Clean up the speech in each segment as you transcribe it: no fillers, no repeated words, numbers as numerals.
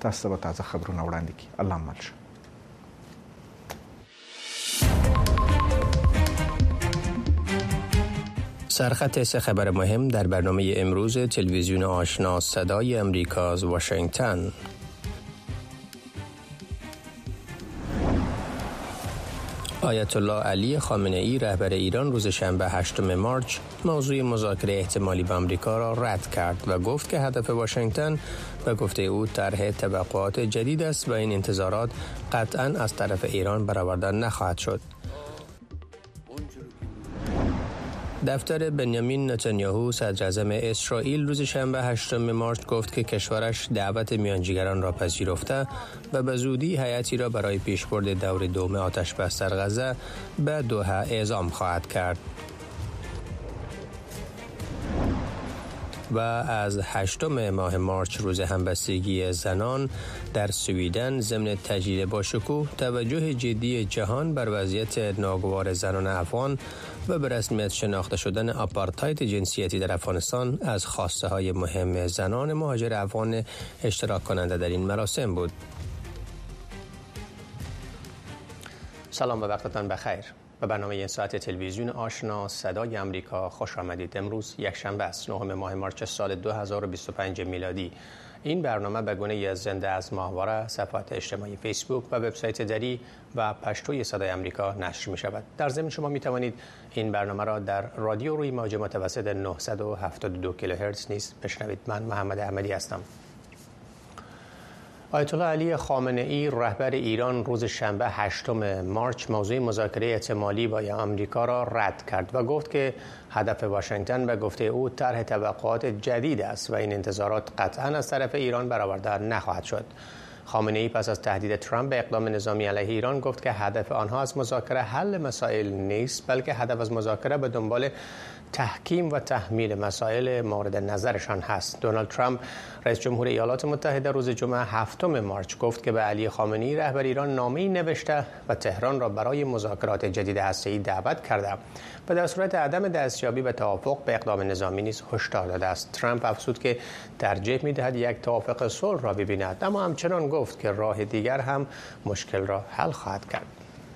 تاسو به تازه خبرونه وړاندې کړي. الله مل شه. سرخط سه خبر مهم در برنامه امروز تلویزیون آشنا صدای امریکا از واشنگتن. آیت الله علی خامنه ای رهبر ایران روز شنبه 8 مارس موضوع مذاکره احتمالی با آمریکا را رد کرد و گفت که هدف واشنگتن به گفته او طرح توقعات جدید است و این انتظارات قطعاً از طرف ایران برآورده نخواهد شد. دفتر بنیامین نتانیاهو صدراعظم اسرائیل روز شنبه 8 مارس گفت که کشورش دعوت میانجیگران را پذیرفته و به زودی هیئتی را برای پیشبرد دور دوم آتش‌بس در غزه به دوحه اعزام خواهد کرد. و از 8 ماه مارس روز همبستگی زنان در سویدن ضمن تجدید با شکوه توجه جدی جهان بر وضعیت ناگوار زنان افغان و به رسمیت شناخته شدن آپارتاید جنسیتی در افغانستان از خواسته های مهم زنان مهاجر افغان اشتراک کننده در این مراسم بود. سلام و وقتتان بخیر. به برنامه این ساعت تلویزیون آشنا صدای امریکا خوش آمدید. امروز یک شنبه است، 9 ماه مارس سال 2025 میلادی. این برنامه به گونه زنده از ماهواره، صفحات اجتماعی فیسبوک و وبسایت دری و پشتوی صدای امریکا نشر می شود. در ضمن شما می توانید این برنامه را در رادیو روی موج متوسط 972 کیلوهرتز نیز بشنوید. من محمد احمدی هستم. آیت الله علی خامنه ای رهبر ایران روز شنبه 8 مارس موضوع مذاکره احتمالی با آمریکا را رد کرد و گفت که هدف واشنگتن به گفته او طرح توقعات جدید است و این انتظارات قطعاً از طرف ایران برآورده نخواهد شد. خامنه ای پس از تهدید ترامپ به اقدام نظامی علیه ایران گفت که هدف آنها از مذاکره حل مسائل نیست، بلکه هدف از مذاکره به دنبال تحکیم و تحمیل مسائل مورد نظرشان هست. دونالد ترامپ رئیس جمهور ایالات متحده روز جمعه 7 مارس گفت که به علی خامنه ای رهبر ایران نامه‌ای نوشته و تهران را برای مذاکرات جدید هسته‌ای دعوت کرده و در صورت عدم دستیابی به توافق به اقدام نظامی نیز هشدار داده است. ترامپ افزود که ترجیح می‌دهد یک توافق صلح را ببیند، اما همچنان گفت که راه دیگر هم مشکل را حل خواهد کرد.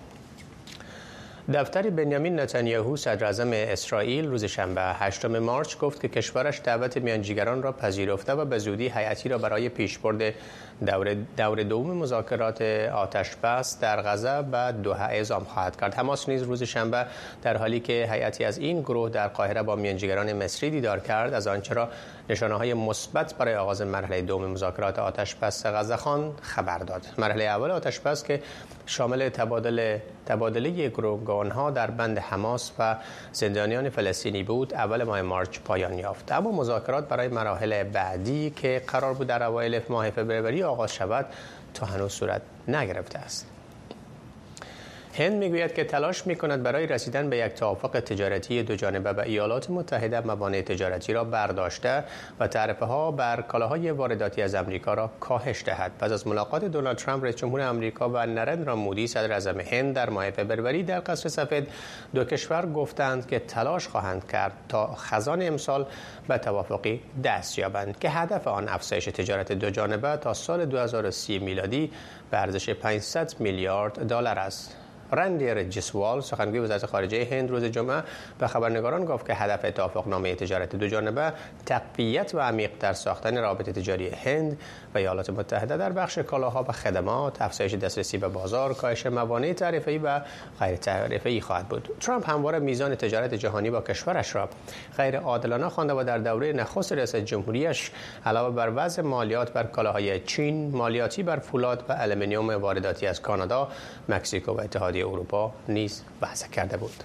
دفتر بنیامین نتانیاهو صدراعظم اسرائیل روز شنبه 8 مارس گفت که کشورش دعوت میانجیگران را پذیرفته و به زودی هیئتی را برای پیشبرد دور دوم مذاکرات آتش‌بس در غزه به دوحه اعزام خواهد کرد. حماس نیز روز شنبه در حالی که هیئتی از این گروه در قاهره با میانجیگران مصری دیدار کرد، از آنچه را نشانه‌های مثبت برای آغاز مرحله دوم مذاکرات آتش‌بس غزه خواند خبر داد. مرحله اول آتش‌بس که شامل تبادله گروگان‌ها در بند حماس و زندانیان فلسطینی بود، اول ماه مارس پایان یافت. اما مذاکرات برای مراحل بعدی که قرار بود در اوایل ماه فوریه آغاز شود تا هنوز صورت نگرفته است. هند میگوید که تلاش میکند برای رسیدن به یک توافق تجارتی دوجانبه با ایالات متحده موانع تجارتی را برداشته و تعرفه‌ها بر کالاهای وارداتی از آمریکا را کاهش دهد. پس از ملاقات دونالد ترامپ رئیس جمهور آمریکا و نرندرا مودی صدر اعظم هند در ماه فوریه در قصر سفید، دو کشور گفتند که تلاش خواهند کرد تا خزان امسال به توافقی دست یابند که هدف آن افزایش تجارت دوجانبه تا سال 2030 میلادی به ارزش 500 میلیارد دلار است. رندیر جسوال سخنگوی وزارت خارجه هند روز جمعه به خبرنگاران گفت که هدف توافقنامه تجارت دوجانبه تقویت و عمیق‌تر ساختن روابط تجاری هند و ایالات متحده در بخش کالاها و خدمات، افزایش دسترسی به بازار، کاهش موانع تعرفه‌ای و غیر تعرفه‌ای خواهد بود. ترامپ همواره میزان تجارت جهانی با کشورش را غیر عادلانه خوانده و در دوره نخست ریاست جمهوریش علاوه بر وضع مالیات بر کالاهای چین، مالیاتی بر فولاد و آلومینیوم وارداتی از کانادا، مکزیکو و اتحادیه اروپا نیز وضع کرده بود.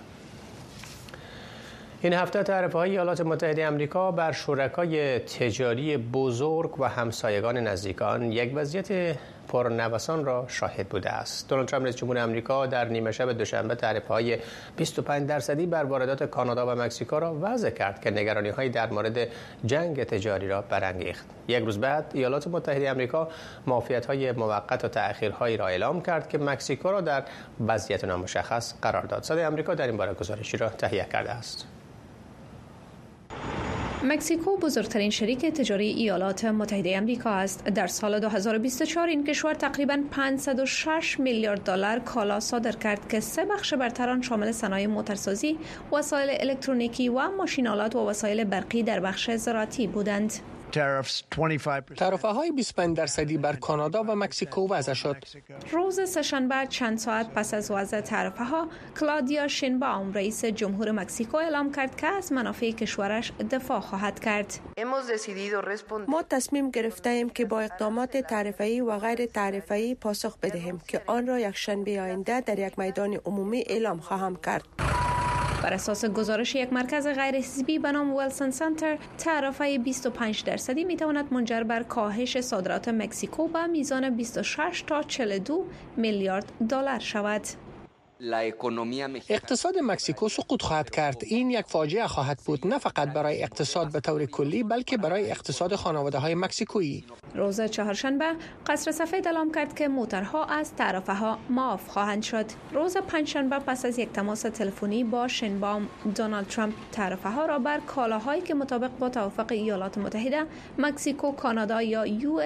این هفته تعرفه‌های ایالات متحده آمریکا بر شرکای تجاری بزرگ و همسایگان نزدیک آن یک وضعیت پرنوسان را شاهد بوده است. دونالد ترامپ رئیس جمهور آمریکا در نیمه شب دوشنبه تعرفه‌های 25% بر واردات کانادا و مکزیکو را وضع کرد که نگرانی‌هایی در مورد جنگ تجاری را برانگیخت. یک روز بعد ایالات متحده آمریکا معافیت‌های موقت و تأخیرهایی را اعلام کرد که مکزیکو را در وضعیت نامشخص قرار داد. صدای آمریکا در این باره گزارشی را تهیه کرده است. مکزیکو بزرگترین شریک تجاری ایالات متحده آمریکا است. در سال 2024 این کشور تقریباً 506 میلیارد دلار کالا صادر کرد که سه بخش برتر آن شامل صنایع موتورسازی، وسایل الکترونیکی و ماشین‌آلات و وسایل برقی در بخش زراعتی بودند. تعرفه‌های 25% بر کانادا و مکزیکو وضع شد. روز سه‌شنبه چند ساعت پس از وضع تعرفه‌ها، کلادیا شینباوم رئیس جمهور مکزیکو اعلام کرد که از منافع کشورش دفاع خواهد کرد. ما تصمیم گرفته‌ایم که با اقدامات تعرفه‌ای و غیر تعرفه‌ای پاسخ بدهیم که آن را یکشنبه آینده در یک میدان عمومی اعلام خواهم کرد. بر اساس گزارش یک مرکز غیر حزبی به نام ویلسون سنتر، تعرفه 25% میتواند منجر بر کاهش صادرات مکزیکو به میزان 26 تا 42 میلیارد دلار شود. اقتصاد مکزیکو سقوط خواهد کرد. این یک فاجعه خواهد بود، نه فقط برای اقتصاد به طور کلی بلکه برای اقتصاد خانواده‌های مکزیکویی. روز چهارشنبه قصر سفید اعلام کرد که موترها از تعرفه‌ها معاف خواهند شد. روز پنجشنبه پس از یک تماس تلفنی با شینباوم، دونالد ترامپ تعرفه‌ها را بر کالاهایی که مطابق با توافق ایالات متحده، مکزیکو، کانادا یا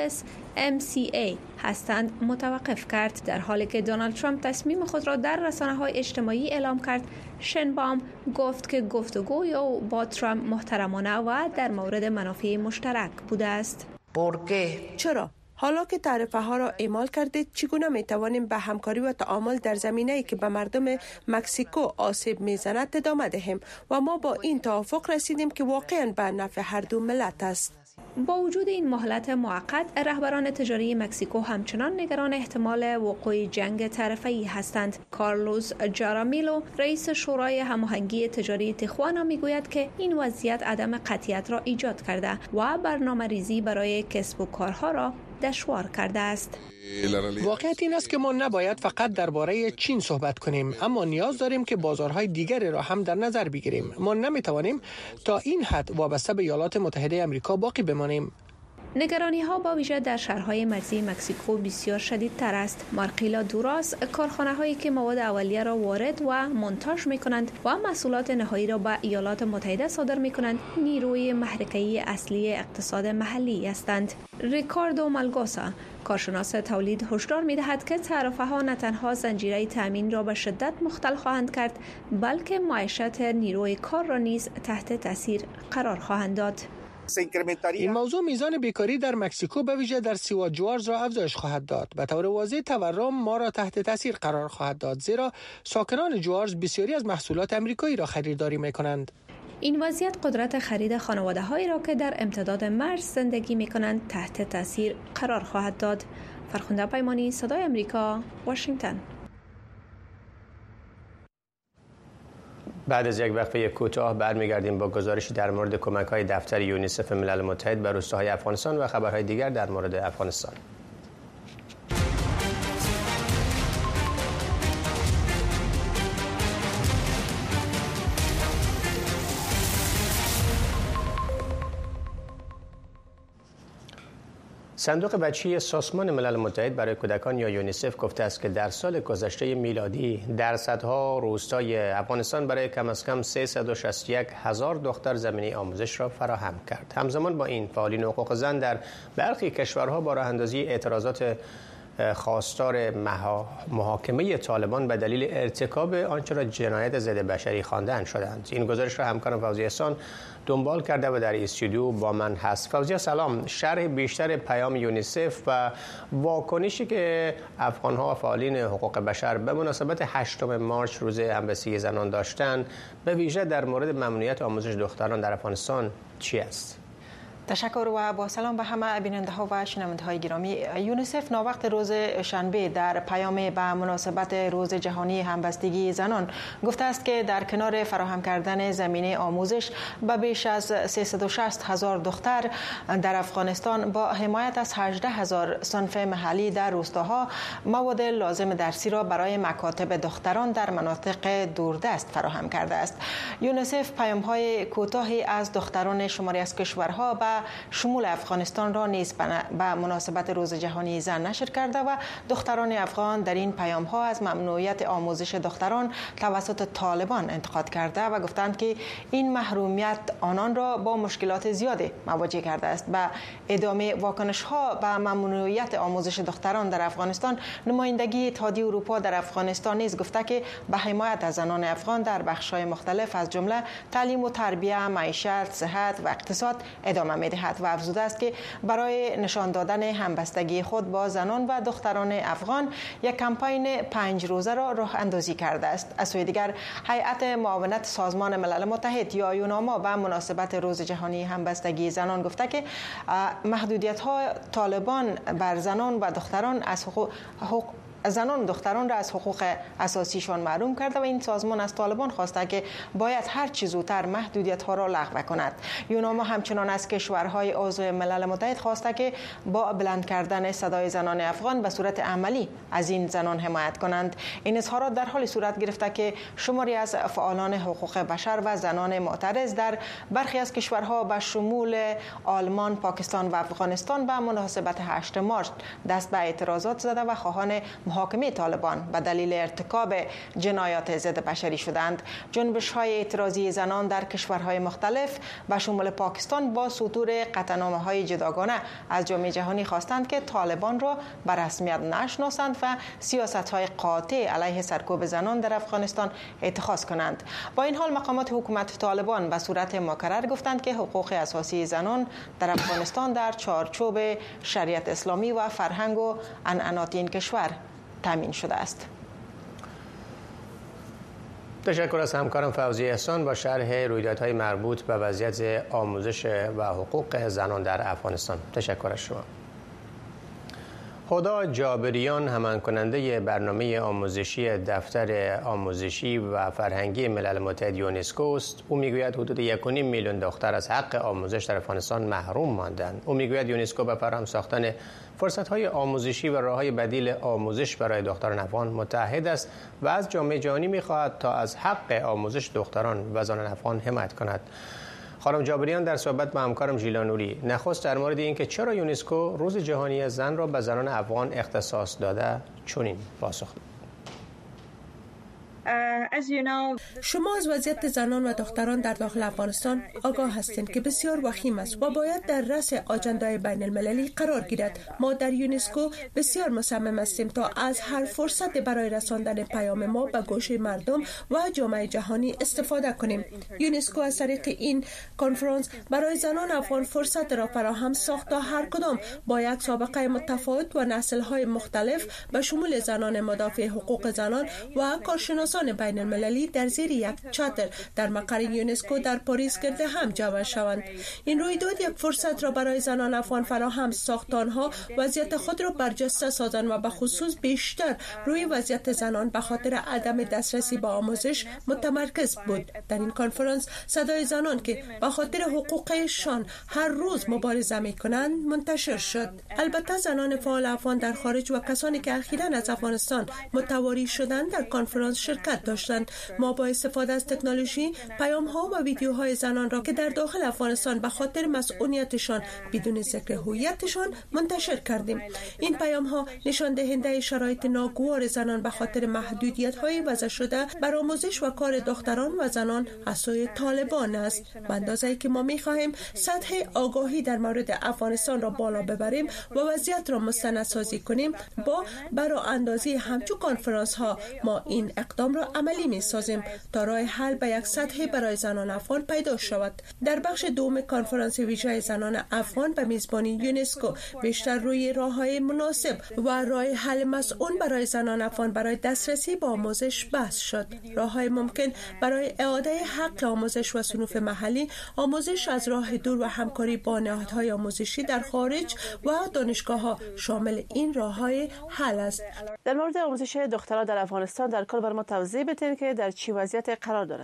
USMCA هستند متوقف کرد. در حالی که دونالد ترامپ تصمیم خود را در رسانه‌های اجتماعی اعلام کرد، شینباوم گفت که گفتگوی او با ترامپ محترمانه و در مورد منافع مشترک بوده است. چرا؟ حالا که تعرفه ها را اعمال کردید، چگونه می توانیم به همکاری و تعامل در زمینه‌ای که به مردم مکزیکو آسیب می‌زند ادامه دهیم و ما با این توافق رسیدیم که واقعاً به نفع هر دو ملت است. با وجود این مهلت موقت، رهبران تجاری مکزیکو همچنان نگران احتمال وقوع جنگ تعرفه‌ای هستند. کارلوس جارامیلو، رئیس شورای هماهنگی تجاری تیخوانا، میگوید که این وضعیت عدم قطعیت را ایجاد کرده و برنامه‌ریزی برای کسب و کارها را دشوار کرده است. واقعیت این است که ما نباید فقط درباره چین صحبت کنیم، اما نیاز داریم که بازارهای دیگری را هم در نظر بگیریم. ما نمیتوانیم تا این حد وابسته به ایالات متحده آمریکا باقی بمانیم. نگرانی ها با ویژه در شهرهای مرزی مکزیکو بسیار شدیدتر است. مارکیلا دوراس، کارخانه هایی که مواد اولیه را وارد و مونتاژ می کنند و محصولات نهایی را به ایالات متحده صادر می کنند، نیروی محرکه‌ای اصلی اقتصاد محلی هستند. ریکاردو مالگوسا، کارشناس تولید، هشدار می دهد که تعرفه ها نه تنها زنجیره تامین را به شدت مختل خواهند کرد، بلکه معیشت نیروی کار را نیز تحت تاثیر قرار خواهند داد. این موضوع میزان بیکاری در مکزیکو به ویژه در سیوا جوارز را افزایش خواهد داد. به طور واضح تورم ما را تحت تاثیر قرار خواهد داد، زیرا ساکنان جوارز بسیاری از محصولات امریکایی را خریداری میکنند. این وضعیت قدرت خرید خانواده‌هایی را که در امتداد مرز زندگی میکنند تحت تاثیر قرار خواهد داد. فرخنده پیمانی، صدای آمریکا، واشنگتن. بعد از یک وقفه کوتاه برمیگردیم با گزارشی در مورد کمک‌های دفتر یونیسف ملل متحد به روستاهای افغانستان و خبرهای دیگر در مورد افغانستان. صندوق بچه‌ای سازمان ملل متحد برای کودکان یا یونیسف گفته است که در سال گذشته میلادی در صدها روستای افغانستان برای کم از کم 361,000 دختر زمینی آموزش را فراهم کرد. همزمان با این، فعالین حقوق زن در برخی کشورها با راه اندازی اعتراضات خواستار محاکمه طالبان به دلیل ارتکاب آنچه را جنایت ضد بشری خواندند شدند. این گزارش را همکارم فوزیه احسان دنبال کرده و در استودیو با من هست. فوزیه سلام، شرح بیشتر پیام یونیسف و واکنشی که افغان‌ها و فعالین حقوق بشر به مناسبت 8 مارچ روز همبستگی زنان داشتند، به ویژه در مورد ممنوعیت آموزش دختران در افغانستان چی است؟ تشکر و با سلام به همه بیننده ها و شنونده های گرامی. یونیسف ناوقت روز شنبه در پیام به مناسبت روز جهانی همبستگی زنان گفته است که در کنار فراهم کردن زمینه آموزش به بیش از 360,000 دختر در افغانستان با حمایت از 18,000 صنف محلی در روستاها مواد لازم درسی را برای مکاتب دختران در مناطق دوردست فراهم کرده است. یونیسف پیام های کوتاهی از دختران شماری از کشورها به و شمول افغانستان را نیز به مناسبت روز جهانی زن نشر کرده و دختران افغان در این پیام‌ها از ممنوعیت آموزش دختران توسط طالبان انتقاد کرده و گفتند که این محرومیت آنان را با مشکلات زیادی مواجه کرده است. به ادامه واکنش‌ها به ممنوعیت آموزش دختران در افغانستان، نمایندگی اتحادیه اروپا در افغانستان نیز گفته که به حمایت از زنان افغان در بخش‌های مختلف از جمله تعلیم و تربیت، معیشت، صحت و اقتصاد ادامه می‌دهد و افزوده است که برای نشان دادن همبستگی خود با زنان و دختران افغان یک کمپین 5 روزه را راه اندازی کرده است. از سوی دیگر هیئت معاونت سازمان ملل متحد یا یوناما به مناسبت روز جهانی همبستگی زنان گفته که محدودیت‌های طالبان بر زنان و دختران را از حقوق اساسیشان محروم کرده و این سازمان از طالبان خواسته که باید هر چه زودتر محدودیت‌ها را لغو کند. یوناما همچنان از کشورهای عضو ملل متحد خواسته که با بلند کردن صدای زنان افغان به صورت عملی از این زنان حمایت کنند. این اظهارات در حالی صورت گرفته که شماری از فعالان حقوق بشر و زنان معترض در برخی از کشورها به شمول آلمان، پاکستان و افغانستان به مناسبت 8 مارس دست به اعتراضات زده و خواهان محاکمه طالبان به دلیل ارتکاب جنایات ضد بشری شدند. جنبش‌های اعتراضی زنان در کشورهای مختلف به شمول پاکستان با صدور قطعنامه‌های جداگانه از جامعه جهانی خواستند که طالبان را به رسمیت نشناسند و سیاست‌های قاطع علیه سرکوب زنان در افغانستان اتخاذ کنند. با این حال مقامات حکومت طالبان به صورت مکرر گفتند که حقوق اساسی زنان در افغانستان در چارچوب شریعت اسلامی و فرهنگ و عنعنات این کشور تامین شده است. تشکر از همکارم فوزی احسان با شرح رویدادهای مربوط به وضعیت آموزش و حقوق زنان در افغانستان. تشکر از شما. هدی جابریان، همان کننده برنامه آموزشی دفتر آموزشی و فرهنگی ملل متحد یونسکو است. او میگوید حدود 1.5 میلیون دختر از حق آموزش در افغانستان محروم ماندند. او میگوید یونسکو به فراهم ساختن فرصت‌های آموزشی و راه‌های بدیل آموزش برای دختران افغان متحد است و از جامعه جهانی می‌خواهد تا از حق آموزش دختران و زنان افغان حمایت کند. خانم جابریان در صحبت با همکارم ژیلا نوری نخست در مورد اینکه چرا یونسکو روز جهانی زن را به زنان افغان اختصاص داده چنین پاسخ داد. شما از وضعیت زنان و دختران در داخل افغانستان آگاه هستید که بسیار وخیم است و باید در رأس آجندای بین المللی قرار گیرد. ما در یونسکو بسیار مصمم هستیم تا از هر فرصت برای رساندن پیام ما به گوش مردم و جامعه جهانی استفاده کنیم. یونسکو از طریق این کنفرانس برای زنان افغان فرصت را فراهم ساخت تا هر کدام با یک سابقه متفاوت و نسل‌های مختلف به شمول زنان مدافع حقوق زنان و کارشناسان بین المللی در زیر یک چتر در مقر یونسکو در پاریس گرد هم جمع شوند. این رویداد یک فرصت را برای زنان افغان فراهم ساخت آنها وضعیت خود را برجسته سازند و به خصوص بیشتر روی وضعیت زنان به خاطر عدم دسترسی به آموزش متمرکز بود. در این کنفرانس صدای زنان که به خاطر حقوقشان هر روز مبارزه می‌کنند منتشر شد. البته زنان فعال افغان در خارج و کسانی که اخیراً از افغانستان متواری شدند در کنفرانس شرکت داشتند. ما با استفاده از تکنولوژی پیام‌ها و ویدیوهای زنان را که در داخل افغانستان به خاطر مسئولیتشان بدون ذکر هویتشان منتشر کردیم. این پیام‌ها نشان دهنده شرایط ناگوار زنان به خاطر محدودیت‌های وضع شده بر آموزش و کار دختران و زنان از سوی طالبان است. به اندازه‌ای که ما می‌خواهیم سطح آگاهی در مورد افغانستان را بالا ببریم و وضعیت را مستندسازی کنیم، با براندازی همچون کنفرانس‌ها ما این اقدام را عملی می‌سازیم تا راه حل به یک سطح برای زنان افغان پیدا شود. در بخش دوم کنفرانس ویژه زنان افغان به میزبانی یونسکو بیشتر روی راه‌های مناسب و راه حل مسئول برای زنان افغان برای دسترسی به آموزش بحث شد. راه‌های ممکن برای اعاده حق آموزش و صنوف محلی، آموزش از راه دور و همکاری با نهادهای آموزشی در خارج و دانشگاه‌ها شامل این راه‌های حل است. در مورد آموزش دختران در افغانستان در کل بر ما توضیح بدید که در چه وضعیت قرار دارد؟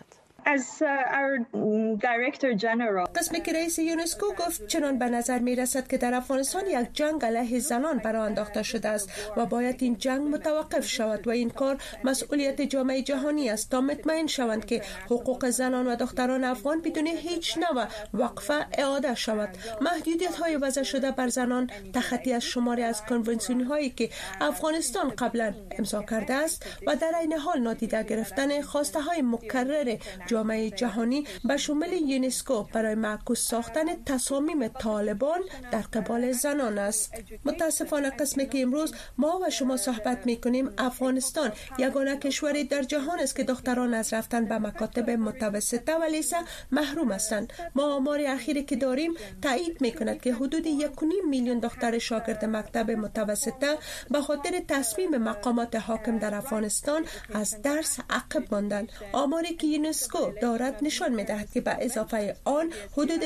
قسمی که رئیس یونسکو گفت چنان به نظر می رسد که در افغانستان یک جنگ علیه زنان برآ انداخته شده است و باید این جنگ متوقف شود و این کار مسئولیت جامعه جهانی است تا مطمئن شوند که حقوق زنان و دختران افغان بدون هیچ نوع وقفه اعاده شود. محدودیت های وضع شده بر زنان تخطی از شماری از کنونسیون هایی که افغانستان قبلا امضا کرده است و در این حال نادیده گرفتن خواسته های مکرر جامعه جهانی به شمول یونسکو برای معکوس ساختن تصامیم طالبان در قبال زنان است. متاسفانه قسمی که امروز ما و شما صحبت میکنیم افغانستان یگانه کشوری در جهان است که دختران از رفتن به مکاتب متوسطه و لیسه محروم هستند. ما آمار اخیری که داریم تایید میکند که حدود 1.5 میلیون دختر شاگرد مکتب متوسطه به خاطر تصمیم مقامات حاکم در افغانستان از درس عقب ماندند. آماری که یونسکو دارد نشان می‌دهد که به اضافه آن حدود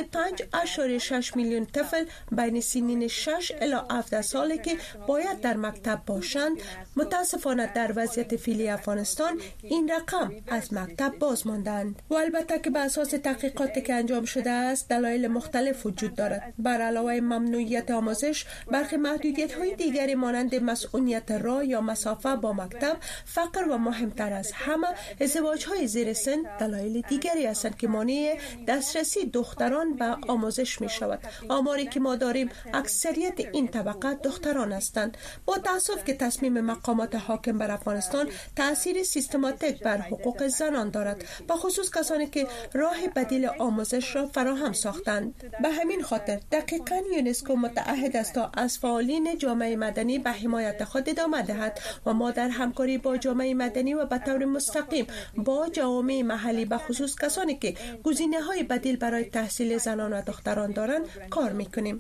5.6 میلیون طفل بین سنین 6 الی 17 ساله که باید در مکتب باشند. متاسفانه در وضعیت فعلی افغانستان این رقم از مکتب باز ماندند و البته که به اساس تحقیقاتی که انجام شده است دلایل مختلف وجود دارد. بر علاوه ممنوعیت آموزش برخی محدودیت‌های دیگری مانند مسئولیت راه یا مسافه با مکتب، فقر و مهمتر از همه ازدواج‌های زیر سن دلایل دیگری هستند که مانع دسترسی دختران به آموزش می شود. آماری که ما داریم اکثریت این طبقه دختران هستند. با تأسف که تصمیم مقامات حاکم بر افغانستان تأثیر سیستماتیک بر حقوق زنان دارد، به خصوص کسانی که راه بدیل آموزش را فراهم ساختند. به همین خاطر دقیقاً یونسکو متعهد است تا از فعالین جامعه مدنی به حمایت خود ادامه دهد و ما در همکاری با جامعه مدنی و به طور مستقیم با جوامع محلی به خصوص کسانی که گزینه‌های بدیل برای تحصیل زنان و دختران دارند کار می‌کنیم.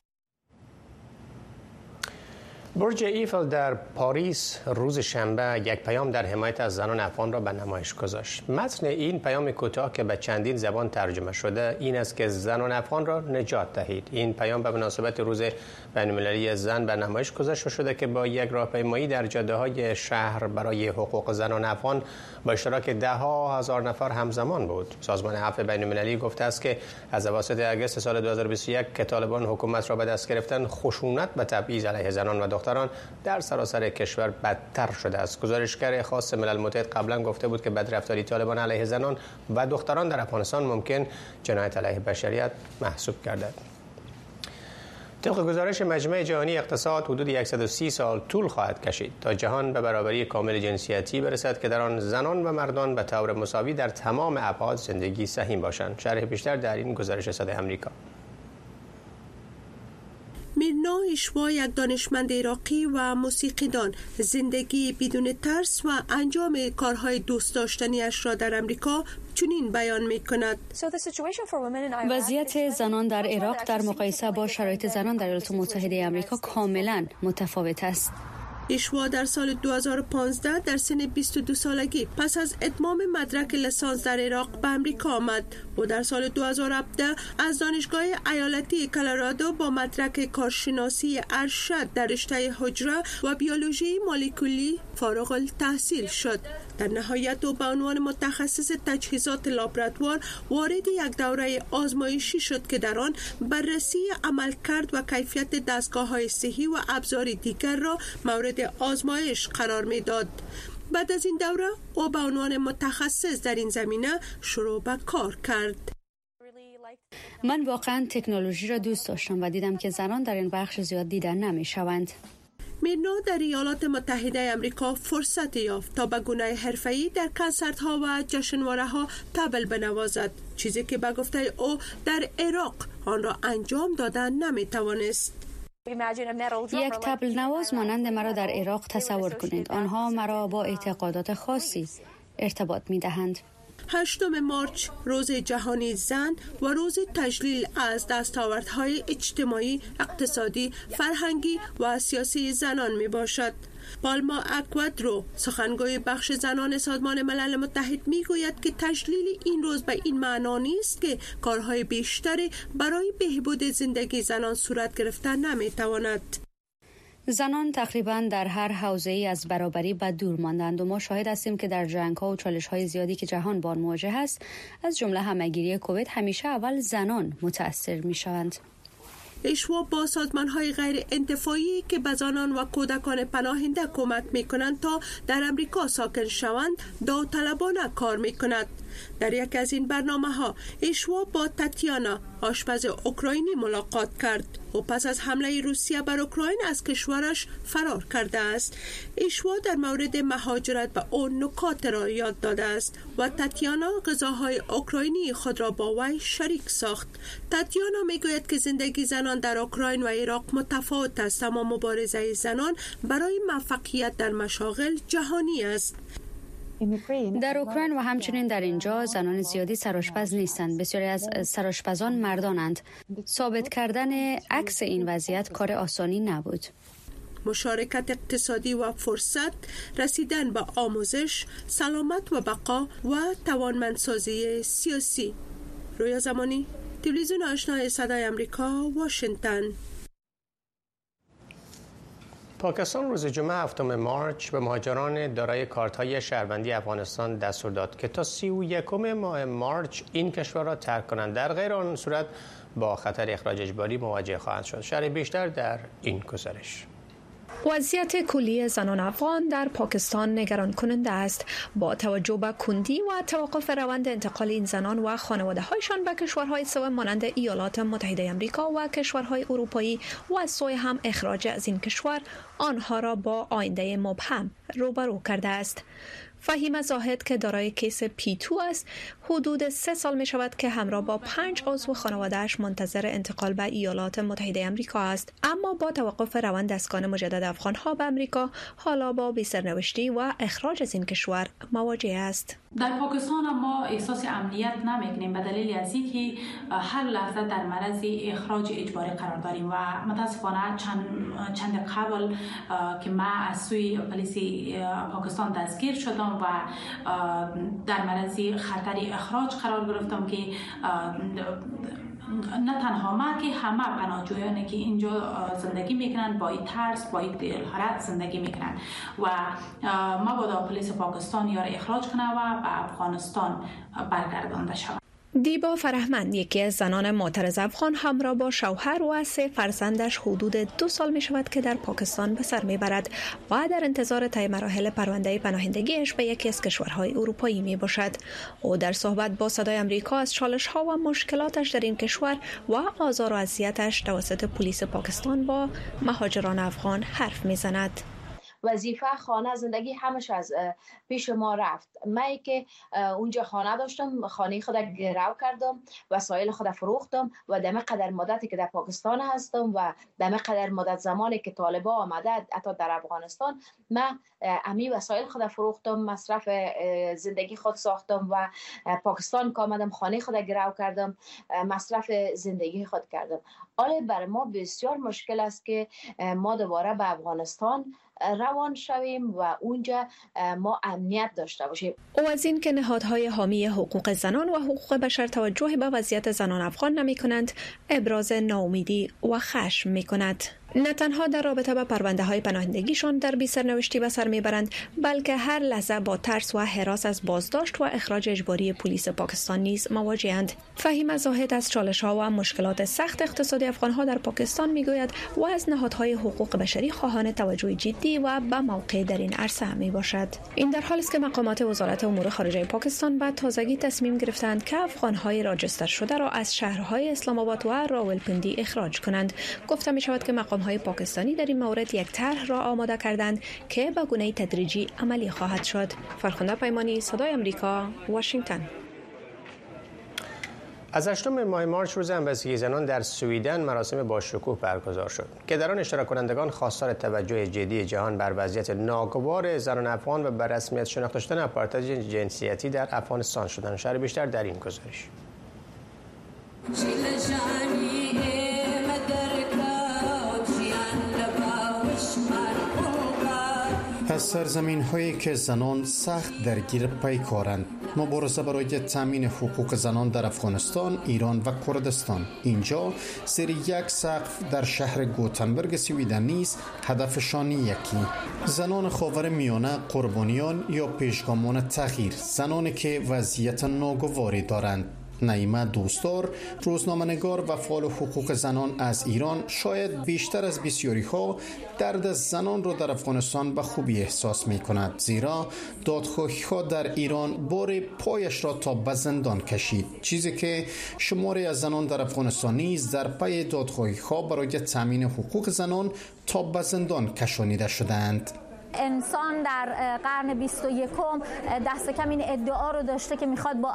برج ایفل در پاریس روز شنبه یک پیام در حمایت از زنان افغان را به نمایش گذاشت. متن این پیام کوتاه که به چندین زبان ترجمه شده این است که زنان افغان را نجات دهید. این پیام به مناسبت روز بین‌المللی زن به نمایش گذاشته شده که با یک راهپیمایی در جاده‌های شهر برای حقوق زنان افغان با اشتراک ده‌ها هزار نفر همزمان بود. سازمان عفو بین‌المللی گفته است که از اواسط اگست سال 2021 که طالبان حکومت را به دست گرفتن، خشونت و تبعیض علیه زنان و دختران در سراسر کشور بدتر شده است. گزارشگر خاص ملل متحد قبلا گفته بود که بدرفتاری طالبان علیه زنان و دختران در افغانستان ممکن جنایت علیه بشریت محسوب گردد. طبق گزارش مجمع جهانی اقتصاد حدود 130 سال طول خواهد کشید تا جهان به برابری کامل جنسیتی برسد که در آن زنان و مردان به طور مساوی در تمام ابعاد زندگی سهیم باشند. شرح بیشتر در این گزارش صدای آمریکا. میرنا اشوا یک دانشمند عراقی و موسیقیدان زندگی بدون ترس و انجام کارهای دوست داشتنیش را در امریکا چنین بیان می‌کند. وضعیت زنان در عراق در مقایسه با شرایط زنان در ایالات متحده آمریکا کاملا متفاوت است. اشوا در سال 2015 در سن 22 سالگی پس از اتمام مدرک لیسانس در عراق به امریکا آمد و در سال 2017 از دانشگاه ایالتی کلرادو با مدرک کارشناسی ارشد در رشته حجره و بیولوژی مولکولی فارغ التحصیل شد. در نهایت او به عنوان متخصص تجهیزات لابراتوار وارد یک دوره آزمایشی شد که در آن بررسی عملکرد و کیفیت دستگاه‌های صحی و ابزار دیگر را مورد آزمایش قرار می‌داد. بعد از این دوره او به عنوان متخصص در این زمینه شروع به کار کرد. من واقعا تکنولوژی را دوست داشتم و دیدم که زنان در این بخش زیاد دیده نمی‌شوند. میرنا در ایالات متحده آمریکا فرصت یافت تا به گونه حرفه‌ای در کنسرت‌ها و جشنواره‌ها طبل بنوازد، چیزی که به گفته او در عراق آن را انجام دادن نمی‌توانست. یک طبل نواز مانند مرا در عراق تصور کنید. آنها مرا با اعتقادات خاصی ارتباط می‌دهند. 8 مارچ روز جهانی زن و روز تجلیل از دستاوردهای اجتماعی، اقتصادی، فرهنگی و سیاسی زنان می باشد. پالما اکوادرو سخنگوی بخش زنان سازمان ملل متحد می گوید که تجلیل این روز به این معنا نیست که کارهای بیشتری برای بهبود زندگی زنان صورت گرفتن نمی تواند. زنان تقریبا در هر حوزه‌ای از برابری به دور ماندند و ما شاهد هستیم که در جنگ‌ها و چالش‌های زیادی که جهان با آن مواجه است، از جمله همه‌گیری کووید، همیشه اول زنان متأثر می‌شوند. اشوا با سازمان‌های غیر انتفاعی که به زنان و کودکان پناهنده کمک می‌کنند تا در امریکا ساکن شوند، داوطلبانه کار می‌کند. در یک از این برنامه‌ها اشوا با تاتیانا، آشپز اوکراینی، ملاقات کرد و پس از حمله روسیه بر اوکراین از کشورش فرار کرده است. اشوا در مورد مهاجرت به اون نکات را یاد داده است و تاتیانا غذاهای اوکراینی خود را با وی شریک ساخت. تاتیانا میگوید که زندگی زنان در اوکراین و عراق متفاوت است، اما مبارزه زنان برای موفقیت در مشاغل جهانی است. در اوکراین و همچنین در اینجا زنان زیادی سرآشپز نیستند. بسیاری از سرآشپزان مردانند. ثابت کردن عکس این وضعیت کار آسانی نبود. مشارکت اقتصادی و فرصت، رسیدن به آموزش، سلامت و بقا و توانمندسازی سیاسی. رویا زمانی، تلویزیون آشنای صدای آمریکا، واشنگتن. پاکستان روز جمعه 7 مارچ به مهاجران دارای کارت‌های شهروندی افغانستان دستور داد که تا 31 ماه مارچ این کشور را ترک کنند. در غیر آن صورت با خطر اخراج اجباری مواجه خواهند شد. شرح بیشتر در این گزارش. وضعیت کلی زنان افغان در پاکستان نگران کننده است. با توجه به کندی و توقف روند انتقال این زنان و خانواده‌هایشان به کشورهای سوم مانند ایالات متحده آمریکا و کشورهای اروپایی و از سوی هم اخراج از این کشور آنها را با آینده مبهم روبرو کرده است. فهیم زاهد که دارای کیس P2 است، حدود 3 سال می شود که همراه با 5 عضو خانواده‌اش منتظر انتقال به ایالات متحده آمریکا است، اما با توقف روند اسکان مجدد افغان‌ها به آمریکا حالا با بی‌سرنوشتی و اخراج از این کشور مواجه است. در پاکستان ما احساس امنیت نمی‌کنیم به دلیل از اینکه هر لحظه در معرض اخراج اجباری قرار داریم و متاسفانه چند قبل که من از سوی پلیس پاکستان دستگیر شدم و در معرض خطر اخراج قرار گرفتم که نه تنها ما که همه پناهجویانی که اینجا زندگی میکنن با این ترس، با این دلهره زندگی میکنن و ما باید پلیس پاکستان یا اخراج کنه و به افغانستان برگردانده شود. دیبا فرهمند، یکی از زنان معترض افغان، همراه با شوهر و 3 فرزندش حدود 2 سال می شود که در پاکستان به سر می برد و در انتظار طی مراحل پرونده پناهندگیش به یکی از کشورهای اروپایی می باشد. او در صحبت با صدای آمریکا از چالش‌ها و مشکلاتش در این کشور و آزار و اذیتش توسط پلیس پاکستان با مهاجران افغان حرف می زند. وظیفه، خانه، زندگی همش از پیش ما رفت. من که اونجا خانه داشتم، خانه خود گرو کردم، وسایل خود فروختم و دم قدر مدتی که در پاکستان هستم و دم قدر مدت زمانی که طالبا آمده حتی در افغانستان، من امی وسایل خود فروختم، مصرف زندگی خود ساختم و پاکستان که آمدم خانه خود گرو کردم، مصرف زندگی خود کردم. حالا برای ما بسیار مشکل است که ما دوباره به افغانستان روان شویم و اونجا ما امنیت داشته باشیم. او از این که نهادهای حامی حقوق زنان و حقوق بشر توجه به وضعیت زنان افغان نمی کنند، ابراز ناامیدی و خشم می کند. نه تنها در رابطه با پرونده های پناهندگیشان در بی‌سرنوشتی به سر میبرند، بلکه هر لحظه با ترس و هراس از بازداشت و اخراج اجباری پلیس پاکستان نیز مواجه‌اند. فهیم زاهد از چالش‌ها و مشکلات سخت اقتصادی افغان‌ها در پاکستان میگوید و از نهادهای حقوق بشری خواهان توجه جدی و به موقع در این عرصه میباشد. این در حالی است که مقامات وزارت امور خارجه پاکستان به تازگی تصمیم گرفتند که افغان‌های راجستر شده را از شهرهای اسلام آباد و راولپندی اخراج کنند. گفته می‌شود که مقام‌های پاکستانی در این مورد یک طرح را آماده کردند که به گونه تدریجی عملی خواهد شد. فرخنده پیمانی، صدای آمریکا، واشنگتن. از 8 ماه مارچ روز همبستگی زنان در سویدن مراسم باشکوه برگزار شد که در آن اشتراک کنندگان خواستار توجه جدی جهان بر وضعیت ناگوار زنان افغان و بر رسمیت شناخته شدن آپارتاید جنسیتی در افغانستان شدند. شرح بیشتر در این گزارش. از سرزمین هایی که زنان سخت درگیر پیکارند مبارزه برای تامین حقوق زنان در افغانستان، ایران و کردستان. اینجا زیر یک سقف در شهر گوتنبرگ سویدن نیز هدفشان یکی: زنان خاورمیانه قربانیان یا پیشگامان تغییر، زنانی که وضعیت ناگواری دارند. نعیمه دوستدار، روزنامه‌نگار و فعال حقوق زنان از ایران، شاید بیشتر از بسیاری ها درد زنان را در افغانستان به خوبی احساس می کند، زیرا دادخواهی ها در ایران بار پایش را تا به زندان کشید، چیزی که شماری از زنان در افغانستان نیز در پی دادخواهی ها برای تامین حقوق زنان تا به زندان کشانیده شدند. انسان در قرن 21 دست کم این ادعا رو داشته که میخواد با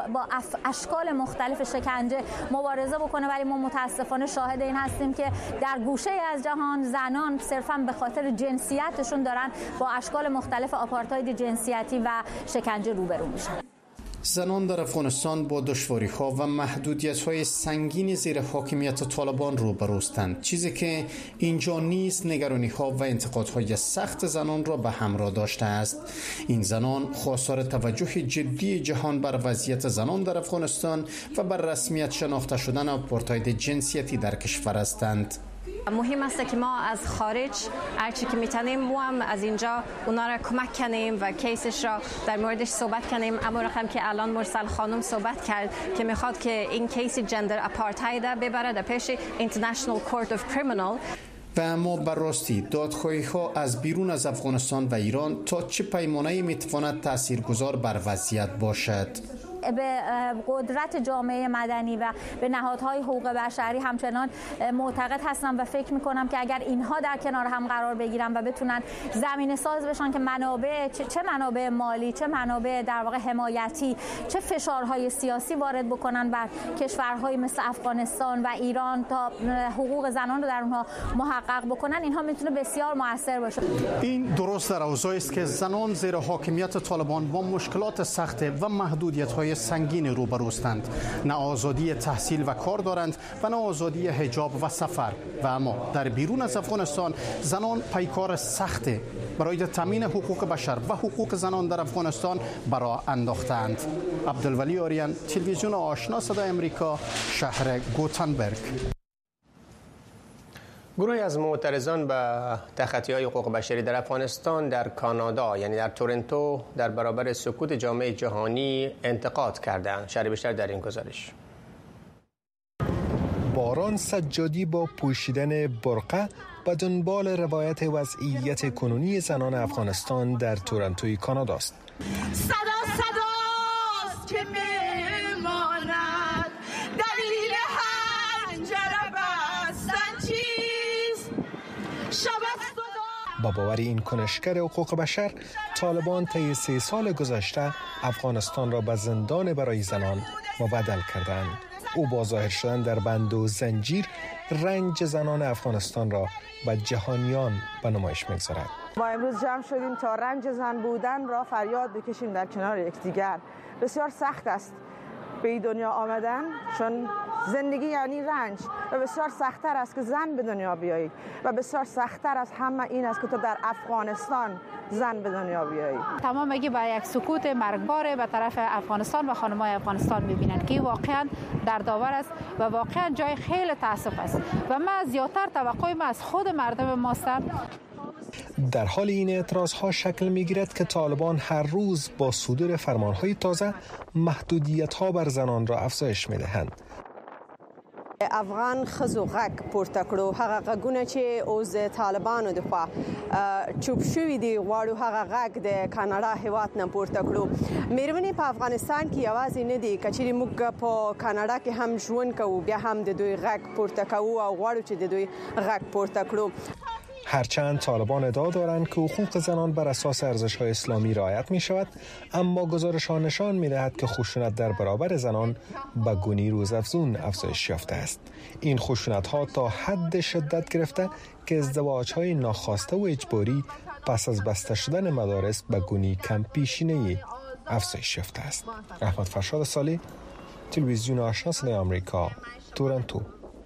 اشکال مختلف شکنجه مبارزه بکنه، ولی ما متاسفانه شاهد این هستیم که در گوشه از جهان زنان صرفاً به خاطر جنسیتشون دارن با اشکال مختلف آپارتاید جنسیتی و شکنجه روبرو میشن. زنان در افغانستان با دشواری‌ها و محدودیت‌های سنگین زیر حاکمیت طالبان روبروستند، چیزی که اینجا نیز نگرانی‌ها و انتقادهای سخت زنان را به همراه داشته است. این زنان خواستار توجه جدی جهان بر وضعیت زنان در افغانستان و بر رسمیت شناخته شدن آپارتاید جنسیتی در کشور هستند. مهم است که ما از خارج هرچی که میتونیم ما هم از اینجا اونا را کمک کنیم و کیسش را در موردش صحبت کنیم. اما رقم که الان مرسل خانم صحبت کرد که میخواد که این کیس جندر اپارتاید ببره در پیش International Court of Criminal. و اما بر راستی دادخواهی ها از بیرون از افغانستان و ایران تا چه پیمانه‌ای میتواند تاثیرگذار بر وضعیت باشد؟ به قدرت جامعه مدنی و به نهادهای حقوق بشری همچنان معتقد هستم و فکر میکنم که اگر اینها در کنار هم قرار بگیرن و بتونن زمینه ساز بشن که منابع چه منابع مالی، چه منابع در واقع حمایتی، چه فشارهای سیاسی وارد بکنن بر کشورهای مثل افغانستان و ایران تا حقوق زنان رو در اونها محقق بکنن، اینها میتونه بسیار موثر باشه. این درست در اوضاعی است که زنان زیر حاکمیت طالبان با مشکلات سخت و محدودیت‌های سنگین روبروستند. نه آزادی تحصیل و کار دارند و نه آزادی حجاب و سفر. و اما در بیرون از افغانستان زنان پیکار سخت برای تامین حقوق بشر و حقوق زنان در افغانستان برا انداختند. عبدالولی آریان، تلویزیون آشنا صدای امریکا، شهر گوتنبرگ. گروهی از معترضان به تخطی‌های حقوق بشری در افغانستان در کانادا یعنی در تورنتو در برابر سکوت جامعه جهانی انتقاد کردند. شرح بیشتر در این گزارش. باران سجادی با پوشیدن برقع به دنبال روایت وضعیت کنونی زنان افغانستان در تورنتوی کانادا است. صداست که میماند دلیل حنجره بستن چیست با باور این کنشگر حقوق بشر، طالبان طی 3 سال گذشته افغانستان را به زندان برای زنان مبدل کردند. او با ظاهر شدن در بند و زنجیر رنج زنان افغانستان را به جهانیان به نمایش می‌گذارد. ما امروز جمع شدیم تا رنج زن بودن را فریاد بکشیم در کنار یکدیگر. بسیار سخت است به این دنیا آمدن، چون زندگی یعنی رنج و بسیار سخت‌تر است که زن به دنیا بیایی و بسیار سخت‌تر از همه این است که تو در افغانستان زن به دنیا بیایی. تمام میگه با یک سکوت مرگبار به طرف افغانستان و خانم‌های افغانستان می‌بینند که واقعا دردآور است و واقعا جای خیلی تأسف است و ما زیادتر توقع ما از خود مردم ماست. در حال این اعتراض‌ها شکل می‌گیرد که طالبان هر روز با صدور فرمان‌های تازه محدودیت‌ها بر زنان را افزایش می‌دهند. افغان خزو غږ پورته کړو، هغه غږونه چې اوس طالبانو د خوا چوپ شوي دي، غواړو هغه غږ د کاناډا هیواد نه پورته کړو. مېرمنې په افغانستان کې یوازې نه دي، کچېرې موږ په کاناډا کې هم ژوند کوو، بیا هم د دوی غږ پورته کوو او غواړو چې د دوی غږ پورته کړو. هرچند طالبان ادعا دارند که حقوق زنان بر اساس ارزش‌های اسلامی رعایت می‌شود، اما گزارش‌ها نشان می‌دهد که خشونت در برابر زنان به گونی روزافزون افزایش یافته است. این خشونت‌ها تا حد شدت گرفته که ازدواج‌های ناخواسته و اجباری پس از بسته شدن مدارس به گونی کم پیشینه‌ای افزایش یافته است. احمد فرشاد صالح، تلویزیون آشنا صدای آمریکا، تورنتو.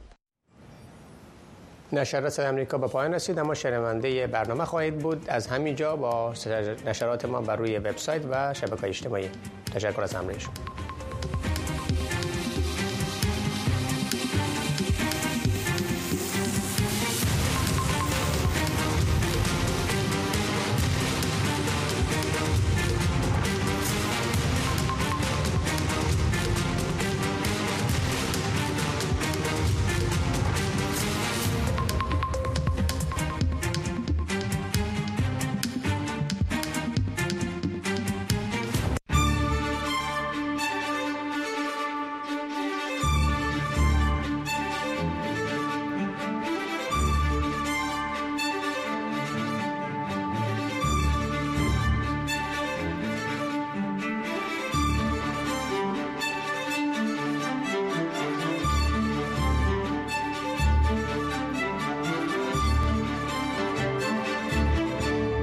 نشرات صدای آمریکا به پایان رسید، اما شنونده برنامه خواهید بود از همینجا با نشرات ما بر روی وبسایت و شبکه‌های اجتماعی. تشکر از همراهی شما.